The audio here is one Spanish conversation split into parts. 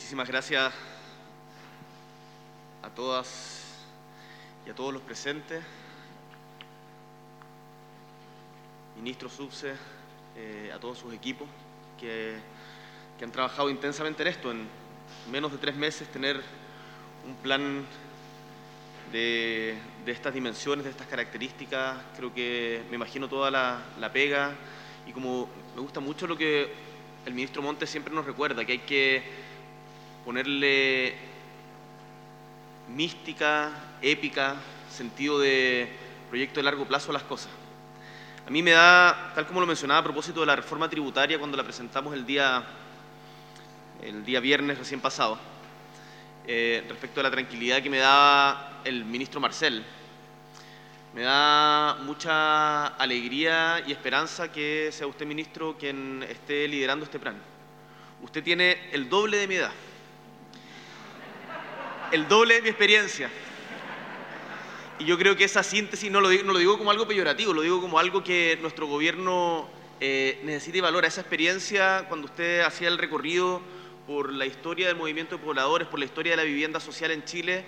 Muchísimas gracias a todas y a todos los presentes, ministros, subse, a todos sus equipos que han trabajado intensamente en esto. En menos de 3 meses tener un plan de estas dimensiones, de estas características, creo que me imagino toda la pega, y como me gusta mucho lo que el ministro Montes siempre nos recuerda, que hay que ponerle mística, épica, sentido de proyecto de largo plazo a las cosas. A mí me da, tal como lo mencionaba a propósito de la reforma tributaria cuando la presentamos el día viernes recién pasado, respecto a la tranquilidad que me daba el ministro Marcel, me da mucha alegría y esperanza que sea usted, ministro, quien esté liderando este plan. Usted tiene el doble de mi edad, el doble de mi experiencia. Y yo creo que esa síntesis, no lo digo como algo peyorativo, lo digo como algo que nuestro gobierno necesita y valora. Esa experiencia, cuando usted hacía el recorrido por la historia del movimiento de pobladores, por la historia de la vivienda social en Chile,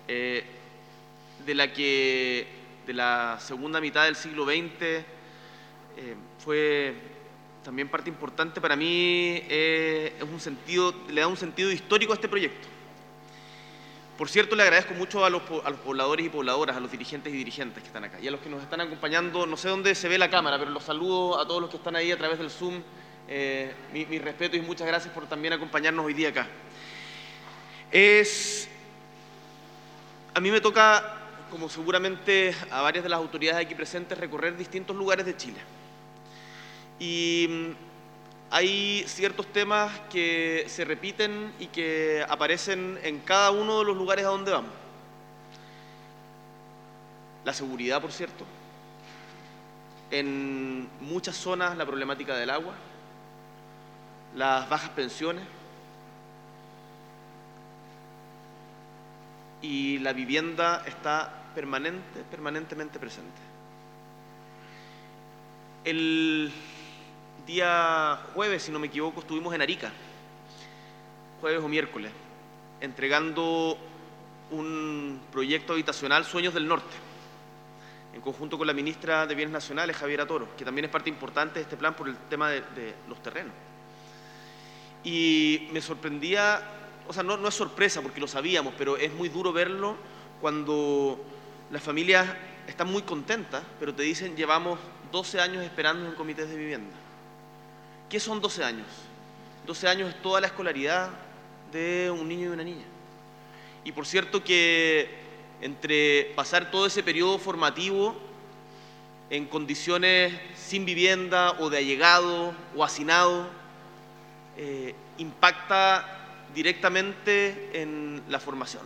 de la segunda mitad del siglo XX, fue también parte importante para mí, le da un sentido histórico a este proyecto. Por cierto, le agradezco mucho a los pobladores y pobladoras, a los dirigentes y dirigentes que están acá, y a los que nos están acompañando. No sé dónde se ve la cámara, pero los saludo a todos los que están ahí a través del Zoom. Mi respeto y muchas gracias por también acompañarnos hoy día acá. A mí me toca, como seguramente a varias de las autoridades aquí presentes, recorrer distintos lugares de Chile. Y hay ciertos temas que se repiten y que aparecen en cada uno de los lugares a donde vamos. La seguridad, por cierto. En muchas zonas la problemática del agua, las bajas pensiones y la vivienda está permanentemente presente. El día jueves, si no me equivoco, estuvimos en Arica, jueves o miércoles, entregando un proyecto habitacional, Sueños del Norte, en conjunto con la ministra de Bienes Nacionales, Javiera Toro, que también es parte importante de este plan por el tema de los terrenos. Y me sorprendía, o sea, no es sorpresa porque lo sabíamos, pero es muy duro verlo cuando las familias están muy contentas, pero te dicen: llevamos 12 años esperando en comités de vivienda. ¿Qué son 12 años? 12 años es toda la escolaridad de un niño y una niña. Y por cierto que entre pasar todo ese periodo formativo en condiciones sin vivienda o de allegado o hacinado, impacta directamente en la formación.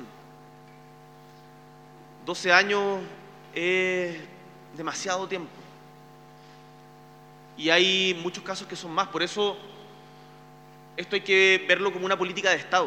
12 años es demasiado tiempo. Y hay muchos casos que son más. Por eso esto hay que verlo como una política de Estado.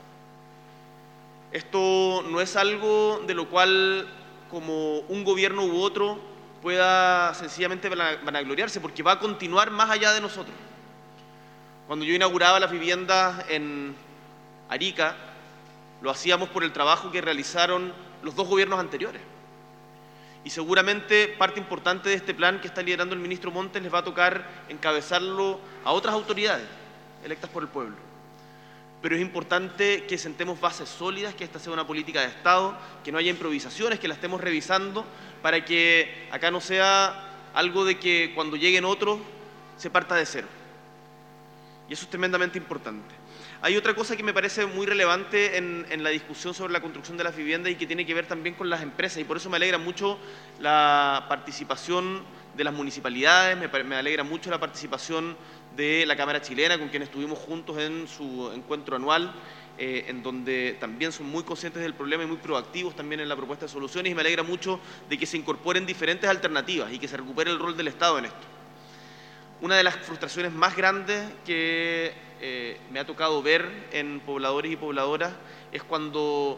Esto no es algo de lo cual, como un gobierno u otro, pueda sencillamente vanagloriarse, porque va a continuar más allá de nosotros. Cuando yo inauguraba las viviendas en Arica, lo hacíamos por el trabajo que realizaron los 2 gobiernos anteriores. Y seguramente parte importante de este plan que está liderando el ministro Montes les va a tocar encabezarlo a otras autoridades electas por el pueblo. Pero es importante que sentemos bases sólidas, que esta sea una política de Estado, que no haya improvisaciones, que la estemos revisando para que acá no sea algo de que cuando lleguen otros se parta de cero. Y eso es tremendamente importante. Hay otra cosa que me parece muy relevante en la discusión sobre la construcción de las viviendas y que tiene que ver también con las empresas, y por eso me alegra mucho la participación de las municipalidades, me alegra mucho la participación de la Cámara Chilena, con quien estuvimos juntos en su encuentro anual, en donde también son muy conscientes del problema y muy proactivos también en la propuesta de soluciones, y me alegra mucho de que se incorporen diferentes alternativas y que se recupere el rol del Estado en esto. Una de las frustraciones más grandes que me ha tocado ver en pobladores y pobladoras es cuando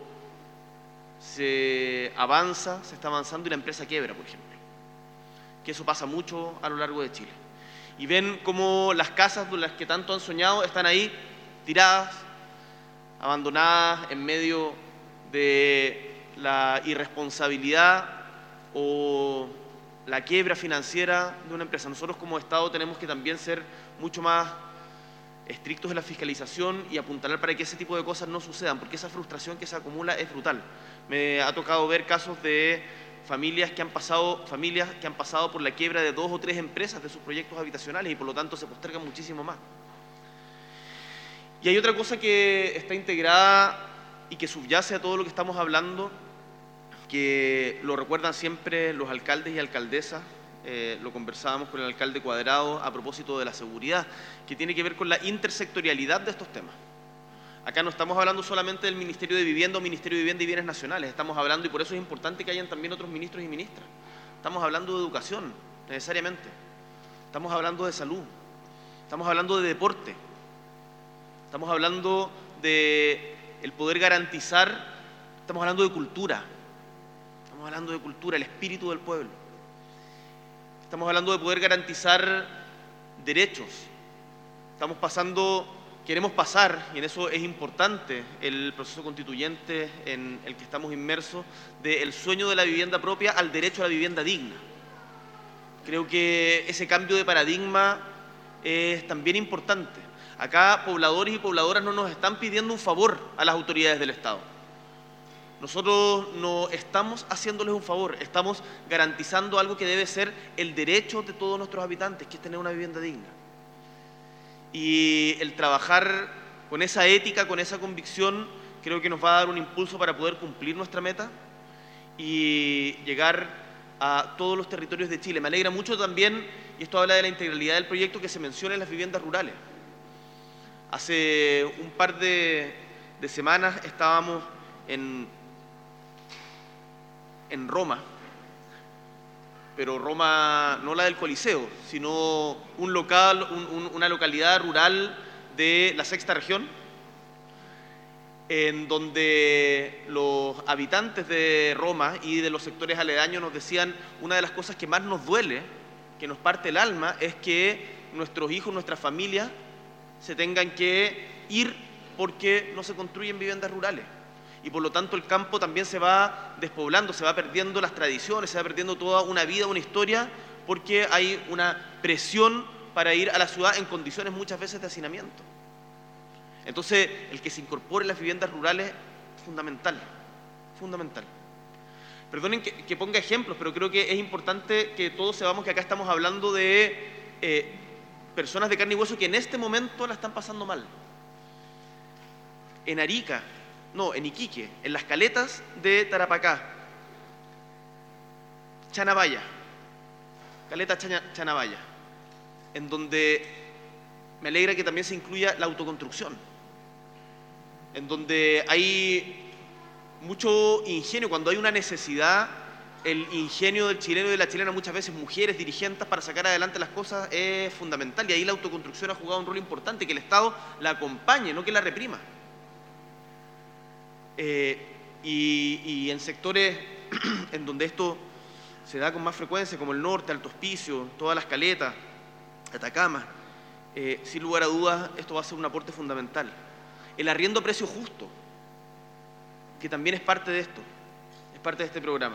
se está avanzando y la empresa quiebra, por ejemplo. Que eso pasa mucho a lo largo de Chile. Y ven cómo las casas de las que tanto han soñado están ahí, tiradas, abandonadas en medio de la irresponsabilidad o la quiebra financiera de una empresa. Nosotros como Estado tenemos que también ser mucho más estrictos en la fiscalización y apuntalar para que ese tipo de cosas no sucedan, porque esa frustración que se acumula es brutal. Me ha tocado ver casos de familias que han pasado por la quiebra de 2 o 3 empresas de sus proyectos habitacionales y por lo tanto se postergan muchísimo más. Y hay otra cosa que está integrada y que subyace a todo lo que estamos hablando, que lo recuerdan siempre los alcaldes y alcaldesas. Lo conversábamos con el alcalde Cuadrado a propósito de la seguridad, que tiene que ver con la intersectorialidad de estos temas. Acá no estamos hablando solamente del Ministerio de Vivienda o Ministerio de Vivienda y Bienes Nacionales, estamos hablando, y por eso es importante que hayan también otros ministros y ministras. Estamos hablando de educación, necesariamente. Estamos hablando de salud, estamos hablando de deporte, estamos hablando de el poder garantizar, estamos hablando de cultura, el espíritu del pueblo. Estamos hablando de poder garantizar derechos. Queremos pasar, y en eso es importante el proceso constituyente en el que estamos inmersos, del sueño de la vivienda propia al derecho a la vivienda digna. Creo que ese cambio de paradigma es también importante. Acá pobladores y pobladoras no nos están pidiendo un favor a las autoridades del Estado. Nosotros no estamos haciéndoles un favor, estamos garantizando algo que debe ser el derecho de todos nuestros habitantes, que es tener una vivienda digna. Y el trabajar con esa ética, con esa convicción, creo que nos va a dar un impulso para poder cumplir nuestra meta y llegar a todos los territorios de Chile. Me alegra mucho también, y esto habla de la integralidad del proyecto, que se mencionen las viviendas rurales. Hace un par de semanas estábamos en Roma, pero Roma no la del Coliseo, sino una localidad rural de la sexta región, en donde los habitantes de Roma y de los sectores aledaños nos decían: una de las cosas que más nos duele, que nos parte el alma, es que nuestros hijos, nuestras familias, se tengan que ir porque no se construyen viviendas rurales. Y por lo tanto el campo también se va despoblando, se va perdiendo las tradiciones, se va perdiendo toda una vida, una historia, porque hay una presión para ir a la ciudad en condiciones muchas veces de hacinamiento. Entonces, el que se incorpore las viviendas rurales es fundamental, fundamental. Perdonen que ponga ejemplos, pero creo que es importante que todos sepamos que acá estamos hablando de personas de carne y hueso que en este momento la están pasando mal. En Iquique, en las caletas de Tarapacá, Chanabaya, caleta Chanabaya, en donde me alegra que también se incluya la autoconstrucción, en donde hay mucho ingenio. Cuando hay una necesidad, el ingenio del chileno y de la chilena, muchas veces mujeres dirigentes, para sacar adelante las cosas es fundamental, y ahí la autoconstrucción ha jugado un rol importante, que el Estado la acompañe, no que la reprima. Y en sectores en donde esto se da con más frecuencia, como el norte, Alto Hospicio, todas las caletas, Atacama, sin lugar a dudas esto va a ser un aporte fundamental. El arriendo a precio justo, que también es parte de esto, es parte de este programa.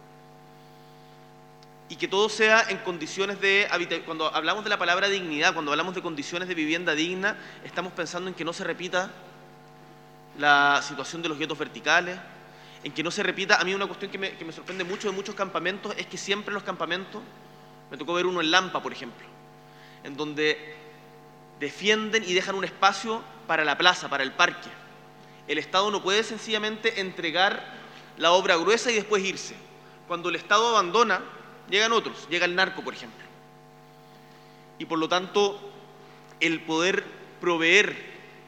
Y que todo sea en condiciones de habitación. Cuando hablamos de la palabra dignidad, cuando hablamos de condiciones de vivienda digna, estamos pensando en que no se repita la situación de los guetos verticales, en que no se repita. A mí una cuestión que me sorprende mucho de muchos campamentos es que siempre en los campamentos, me tocó ver uno en Lampa, por ejemplo, en donde defienden y dejan un espacio para la plaza, para el parque. El Estado no puede sencillamente entregar la obra gruesa y después irse. Cuando el Estado abandona, llegan otros, llega el narco, por ejemplo. Y por lo tanto, el poder proveer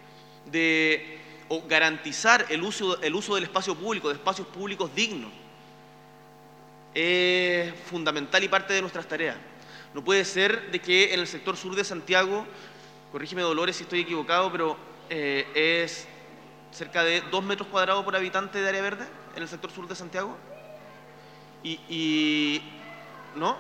o garantizar el uso del espacio público, de espacios públicos dignos, es fundamental y parte de nuestras tareas. No puede ser de que en el sector sur de Santiago, corrígeme Dolores si estoy equivocado, pero es cerca de 2 metros cuadrados por habitante de área verde en el sector sur de Santiago. ¿No?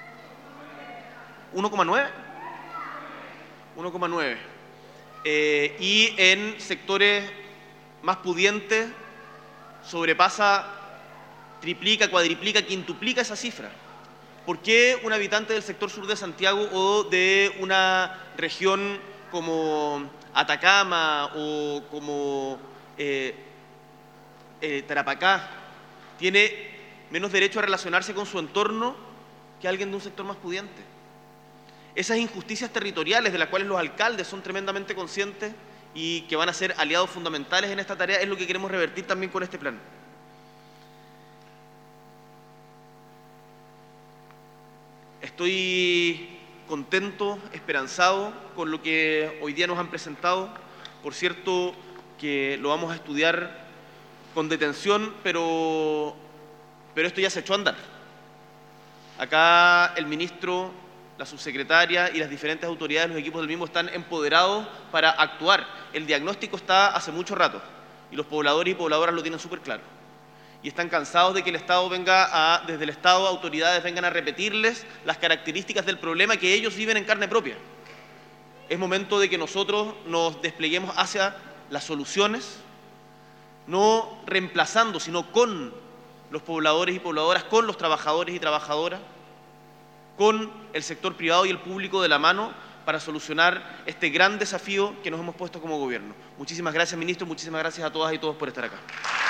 1,9. 1,9. Y en sectores más pudientes sobrepasa, triplica, cuadriplica, quintuplica esa cifra. ¿Por qué un habitante del sector sur de Santiago o de una región como Atacama o como Tarapacá tiene menos derecho a relacionarse con su entorno que alguien de un sector más pudiente? Esas injusticias territoriales de las cuales los alcaldes son tremendamente conscientes y que van a ser aliados fundamentales en esta tarea es lo que queremos revertir también con este plan. Estoy contento, esperanzado con lo que hoy día nos han presentado. Por cierto, que lo vamos a estudiar con detención, pero esto ya se echó a andar. Acá el ministro, la subsecretaria y las diferentes autoridades, los equipos del mismo están empoderados para actuar. El diagnóstico está hace mucho rato y los pobladores y pobladoras lo tienen súper claro. Y están cansados de que el Estado desde el Estado, autoridades vengan a repetirles las características del problema que ellos viven en carne propia. Es momento de que nosotros nos despleguemos hacia las soluciones, no reemplazando, sino con los pobladores y pobladoras, con los trabajadores y trabajadoras, con el sector privado y el público de la mano para solucionar este gran desafío que nos hemos puesto como gobierno. Muchísimas gracias, ministro, muchísimas gracias a todas y todos por estar acá.